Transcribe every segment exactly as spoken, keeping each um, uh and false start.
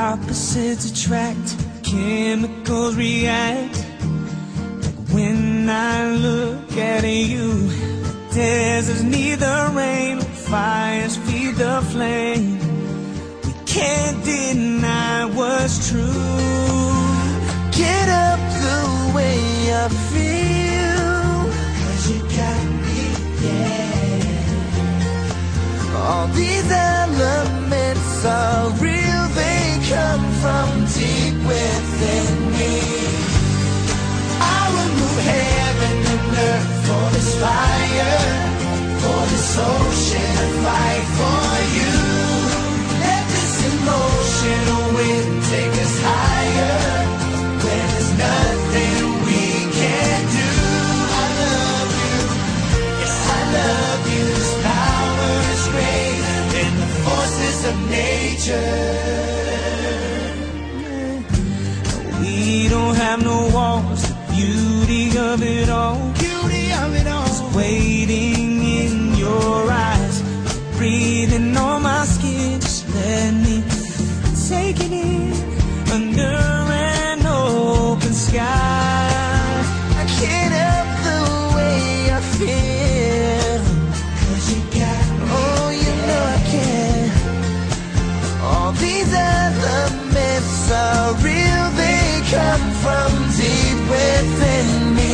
opposites attract, chemicals react. Like when I look at you, the deserts need the rain, fires feed the flame. We can't deny what's true. Get up the way I feel, 'cause you got me, yeah. All these elements are real, they come from deep within me. I will move heaven and earth for this fire, for this ocean, and fight for you. Let this emotional wind take us higher, where there's nothing we can't do. I love you, yes I love you. This power is greater than the forces of nature. We don't have no walls, the beauty of it all, beauty of it all is waiting in your eyes, breathing on my skin. Just let me take it in under an open sky. I can't help the way I feel, 'cause you got me, oh you know I can. All these elements are real, they come from deep within me.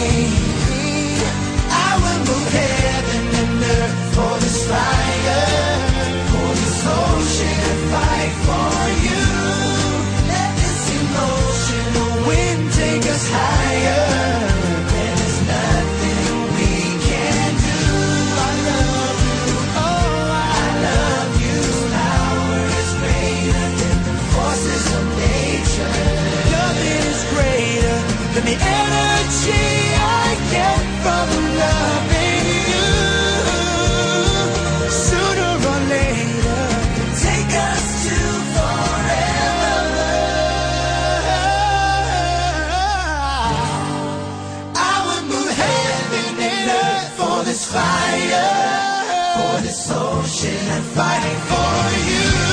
I will move heaven and earth for this fire, for this ocean, and fight for you. Let this emotional wind take us higher, there is nothing we can do. I love you, oh I love you. Power is greater than the forces of nature. Nothing is greater than the energy I get from loving you. Sooner or later, take us to forever. I would move heaven and earth for this fire, for this ocean, and fight for you.